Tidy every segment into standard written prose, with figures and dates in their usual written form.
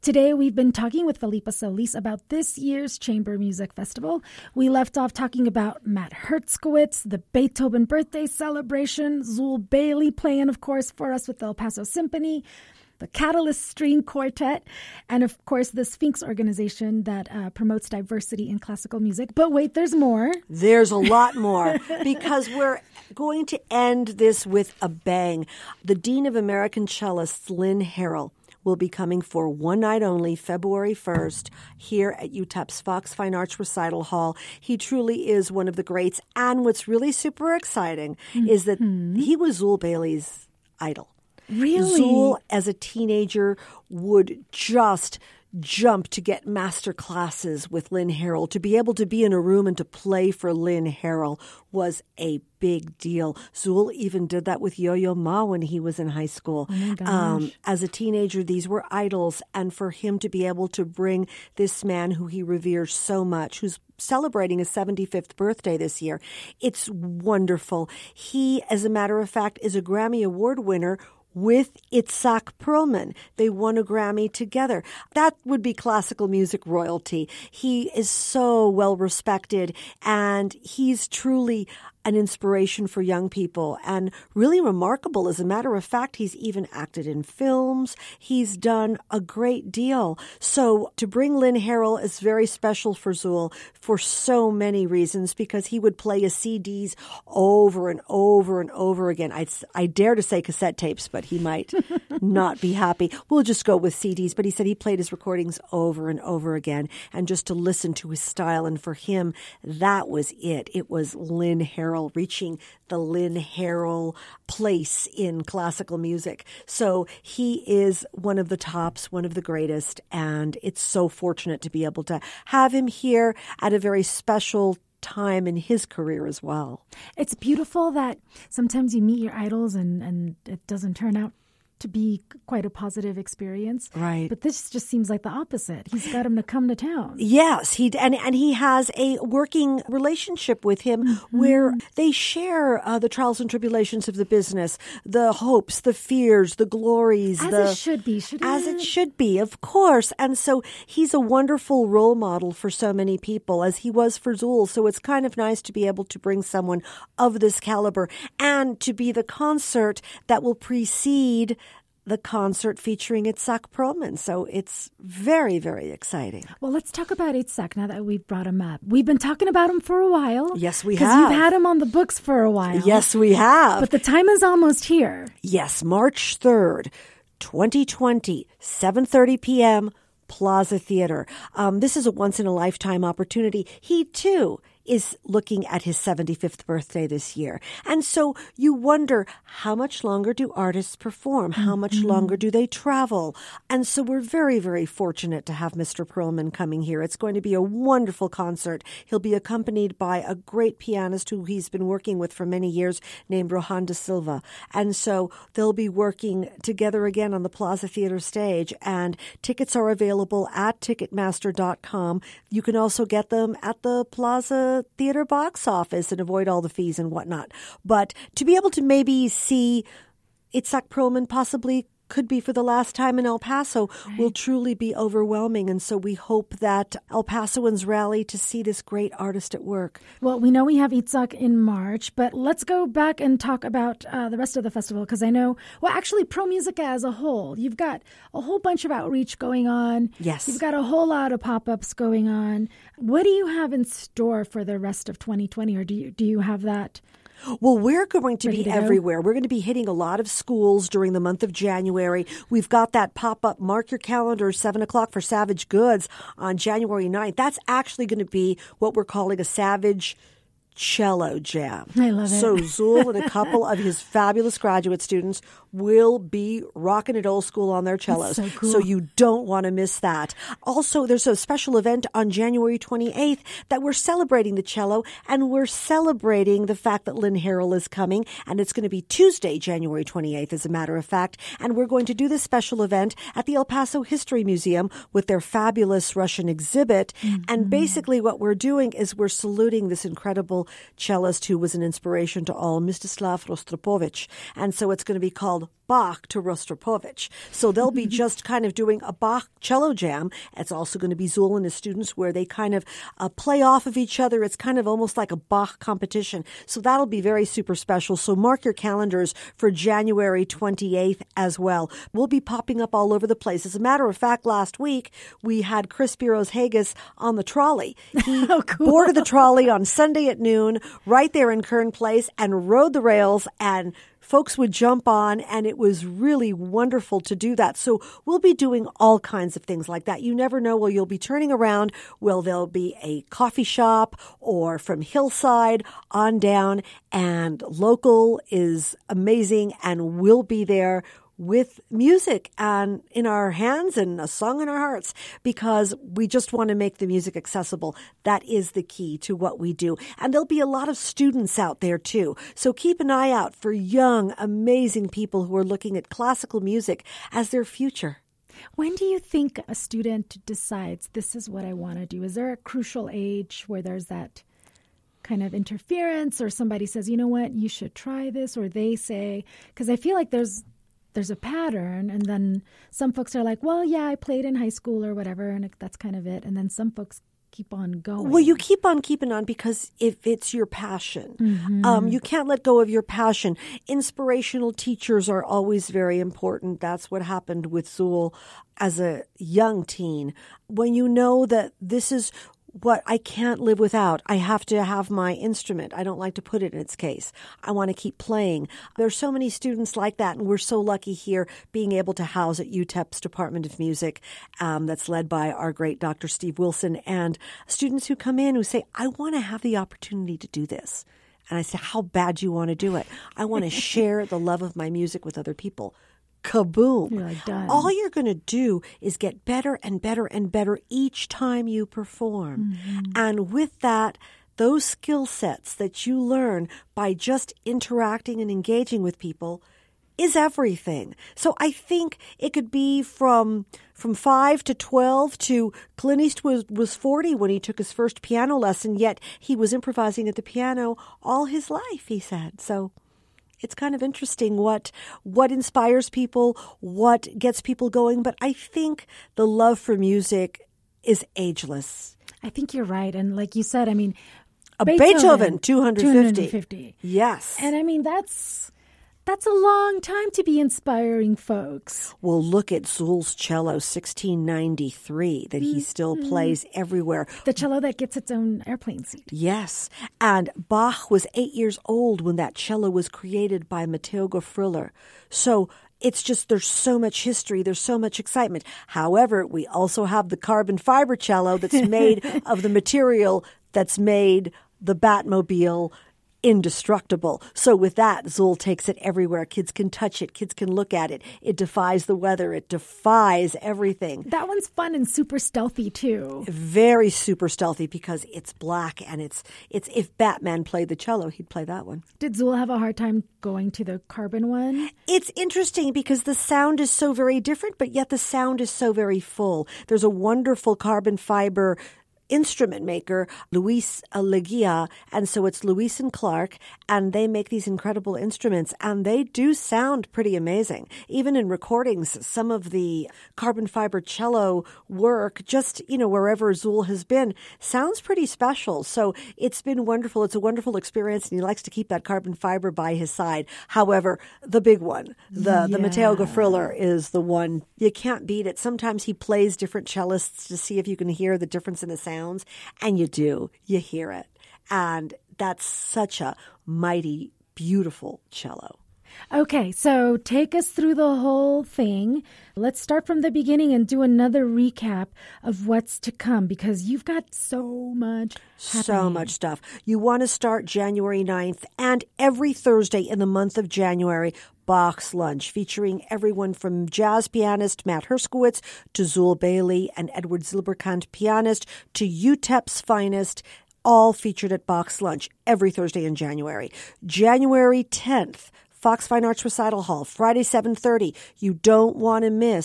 Today, we've been talking with Felipa Solis about this year's Chamber Music Festival. We left off talking about Matt Hertzkowitz, the Beethoven birthday celebration, Zul Bailey playing, of course, for us with the El Paso Symphony, the Catalyst String Quartet, and, of course, the Sphinx organization that promotes diversity in classical music. But wait, there's more. There's a lot more because we're going to end this with a bang. The Dean of American Cellists, Lynn Harrell, will be coming for one night only, February 1st, here at UTEP's Fox Fine Arts Recital Hall. He truly is one of the greats. And what's really super exciting is that he was Zul Bailey's idol. Really? Zul, as a teenager, would just jump to get master classes with Lynn Harrell. To be able to be in a room and to play for Lynn Harrell was a big deal. Zul even did that with Yo-Yo Ma when he was in high school. Oh my gosh. As a teenager, these were idols. And for him to be able to bring this man who he reveres so much, who's celebrating his 75th birthday this year, it's wonderful. He, as a matter of fact, is a Grammy Award winner with Itzhak Perlman. They won a Grammy together. That would be classical music royalty. He is so well respected, and he's truly an inspiration for young people and really remarkable. As a matter of fact, he's even acted in films. He's done a great deal. So to bring Lynn Harrell is very special for Zul for so many reasons, because he would play his CDs over and over and over again. I dare to say cassette tapes, but he might not be happy. We'll just go with CDs. But he said he played his recordings over and over again, and just to listen to his style. And for him, that was it. It was Lynn Harrell, reaching the Lynn Harrell place in classical music. So he is one of the tops, one of the greatest, and it's so fortunate to be able to have him here at a very special time in his career as well. It's beautiful that sometimes you meet your idols and it doesn't turn out to be quite a positive experience. Right. But this just seems like the opposite. He's got him to come to town. Yes, and he has a working relationship with him where they share the trials and tribulations of the business, the hopes, the fears, the glories. As it should be, shouldn't it? As it should be, of course. And so he's a wonderful role model for so many people, as he was for Zul. So it's kind of nice to be able to bring someone of this caliber and to be the concert that will precede the concert featuring Itzhak Perlman. So it's very, very exciting. Well, let's talk about Itzhak now that we've brought him up. We've been talking about him for a while. Yes, we have. Because you've had him on the books for a while. Yes, we have. But the time is almost here. Yes, March 3rd, 2020, 7:30 p.m., Plaza Theater. This is a once-in-a-lifetime opportunity. He, too, is looking at his 75th birthday this year. And so you wonder, how much longer do artists perform? How much longer do they travel? And so we're very, very fortunate to have Mr. Perlman coming here. It's going to be a wonderful concert. He'll be accompanied by a great pianist who he's been working with for many years named Rohan da Silva. And so they'll be working together again on the Plaza Theater stage. And tickets are available at Ticketmaster.com. You can also get them at the Plaza Theater box office and avoid all the fees and whatnot. But to be able to maybe see Itzhak Perlman possibly could be for the last time in El Paso will truly be overwhelming. And so we hope that El Pasoans rally to see this great artist at work. Well, we know we have Itzhak in March, but let's go back and talk about the rest of the festival, because I know, well, actually, ProMusica as a whole, you've got a whole bunch of outreach going on. Yes. You've got a whole lot of pop-ups going on. What do you have in store for the rest of 2020, or do you have that? Well, we're going to Ready be to go? everywhere. We're going to be hitting a lot of schools during the month of January. We've got that pop-up, mark your calendar, 7 o'clock for Savage Goods on January 9th. That's actually going to be what we're calling a Savage Cello Jam. I love it. So Zul and a couple of his fabulous graduate students will be rocking it old school on their cellos. That's so cool. So you don't want to miss that. Also, there's a special event on January 28th that we're celebrating the cello, and we're celebrating the fact that Lynn Harrell is coming, and it's going to be Tuesday, January 28th, as a matter of fact, and we're going to do this special event at the El Paso History Museum with their fabulous Russian exhibit. And basically what we're doing is we're saluting this incredible cellist who was an inspiration to all, Mstislav Rostropovich. And so it's going to be called Bach to Rostropovich. So they'll be just kind of doing a Bach cello jam. It's also going to be Zuul and his students where they kind of play off of each other. It's kind of almost like a Bach competition. So that'll be very super special. So mark your calendars for January 28th as well. We'll be popping up all over the place. As a matter of fact, last week we had Chris Spiros Haggis on the trolley. He boarded the trolley on Sunday at noon right there in Kern Place and rode the rails, and folks would jump on, and it was really wonderful to do that. So we'll be doing all kinds of things like that. You never know. Well, you'll be turning around. Well, there'll be a coffee shop or from Hillside on down, and local is amazing, and we'll be there with music and in our hands and a song in our hearts, because we just want to make the music accessible. That is the key to what we do. And there'll be a lot of students out there too. So keep an eye out for young, amazing people who are looking at classical music as their future. When do you think a student decides this is what I want to do? Is there a crucial age where there's that kind of interference, or somebody says, you know what, you should try this, or they say, because I feel like there's a pattern, and then some folks are like, well, yeah, I played in high school or whatever, and that's kind of it. And then some folks keep on going. Well, you keep on keeping on because if it's your passion, you can't let go of your passion. Inspirational teachers are always very important. That's what happened with Zuul as a young teen. When you know that this is what I can't live without. I have to have my instrument. I don't like to put it in its case. I want to keep playing. There's so many students like that, and we're so lucky here being able to house at UTEP's Department of Music that's led by our great Dr. Steve Wilson, and students who come in who say, I want to have the opportunity to do this. And I say, how bad do you want to do it? I want to share the love of my music with other people. Kaboom. You're like, done. All you're going to do is get better and better and better each time you perform. And with that, those skill sets that you learn by just interacting and engaging with people is everything. So I think it could be from 5 to 12 to Clint Eastwood was 40 when he took his first piano lesson, yet he was improvising at the piano all his life, he said. So it's kind of interesting what inspires people, what gets people going. But I think the love for music is ageless. I think you're right. And like you said, I mean, Beethoven 250. Yes. And I mean, that's a long time to be inspiring folks. Well, look at Zuul's cello, 1693, that he still plays everywhere. The cello that gets its own airplane seat. Yes. And Bach was 8 years old when that cello was created by Matteo Gafriller. So it's just, there's so much history, there's so much excitement. However, we also have the carbon fiber cello that's made of the material that's made the Batmobile indestructible. So with that, Zuul takes it everywhere. Kids can touch it. Kids can look at it. It defies the weather. It defies everything. That one's fun and super stealthy too. Very super stealthy because it's black, and it's if Batman played the cello, he'd play that one. Did Zuul have a hard time going to the carbon one? It's interesting because the sound is so very different, but yet the sound is so very full. There's a wonderful carbon fiber instrument maker, Luis Leguia, and so it's Lewis and Clark, and they make these incredible instruments, and they do sound pretty amazing. Even in recordings, some of the carbon fiber cello work, just, wherever Zuul has been, sounds pretty special. So it's been wonderful. It's a wonderful experience, and he likes to keep that carbon fiber by his side. However, the big one, the Matteo Gafriller is the one. You can't beat it. Sometimes he plays different cellists to see if you can hear the difference in the sound. And you do. You hear it. And that's such a mighty, beautiful cello. Okay, so take us through the whole thing. Let's start from the beginning and do another recap of what's to come, because you've got so much happening. So much stuff. You want to start January 9th, and every Thursday in the month of January, Bach's Lunch, featuring everyone from jazz pianist Matt Herskowitz to Zuul Bailey and Edward Zilberkant, pianist, to UTEP's finest, all featured at Bach's Lunch every Thursday in January. January 10th, Fox Fine Arts Recital Hall, Friday 7:30. You don't want to miss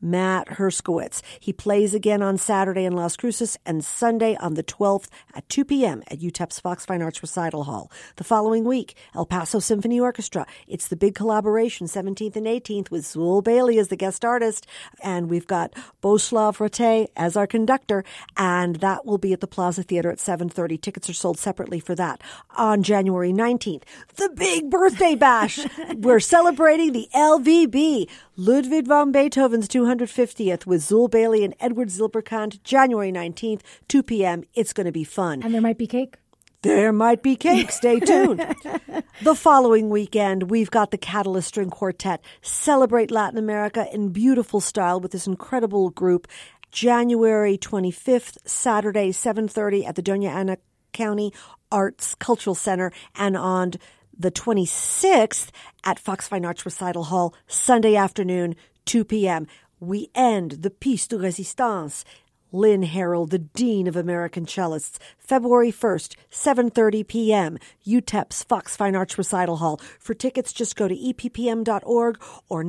Matt Herskowitz. He plays again on Saturday in Las Cruces and Sunday on the 12th at 2 p.m. at UTEP's Fox Fine Arts Recital Hall. The following week, El Paso Symphony Orchestra. It's the big collaboration, 17th and 18th, with Zool Bailey as the guest artist. And we've got Boslav Rote as our conductor. And that will be at the Plaza Theater at 7:30. Tickets are sold separately for that. On January 19th, the big birthday bash. We're celebrating the LVB, Ludwig van Beethoven's 250th, with Zool Bailey and Edward Zilberkant, January 19th, 2 p.m. It's going to be fun. And there might be cake? There might be cake. Stay tuned. The following weekend, we've got the Catalyst String Quartet celebrate Latin America in beautiful style with this incredible group. January 25th, Saturday, 7:30 at the Doña Ana County Arts Cultural Center, and on the 26th at Fox Fine Arts Recital Hall, Sunday afternoon, 2 p.m. We end the Piece de Resistance. Lynn Harrell, the Dean of American Cellists, February 1st, 7:30 p.m., UTEP's Fox Fine Arts Recital Hall. For tickets, just go to eppm.org or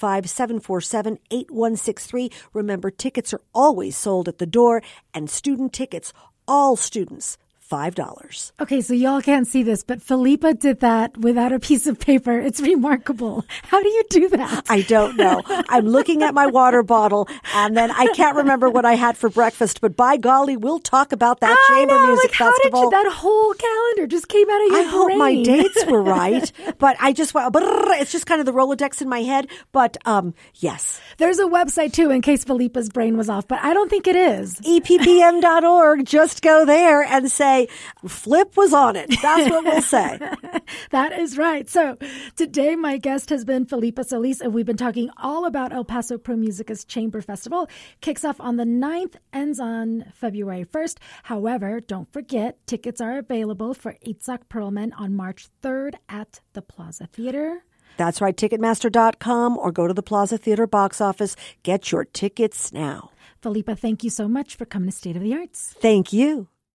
915-747-8163. Remember, tickets are always sold at the door, and student tickets, all students, $5. Okay, so y'all can't see this, but Felipa did that without a piece of paper. It's remarkable. How do you do that? I don't know. I'm looking at my water bottle, and then I can't remember what I had for breakfast, but by golly, we'll talk about that Chamber Music Festival. Festival. How did that whole calendar just came out of your brain? I hope my dates were right, but I just went, it's just kind of the Rolodex in my head, but yes. There's a website, too, in case Felipa's brain was off, but I don't think it is. eppm.org. Just go there and say, Flip was on it. That's what we'll say. That is right. So today my guest has been Felipa Solis, and we've been talking all about El Paso Pro Musica's Chamber Festival. Kicks off on the 9th, ends on February 1st. However, don't forget, tickets are available for Itzhak Perlman on March 3rd at the Plaza Theater. That's right, Ticketmaster.com, or go to the Plaza Theater box office. Get your tickets now. Felipa, thank you so much for coming to State of the Arts. Thank you.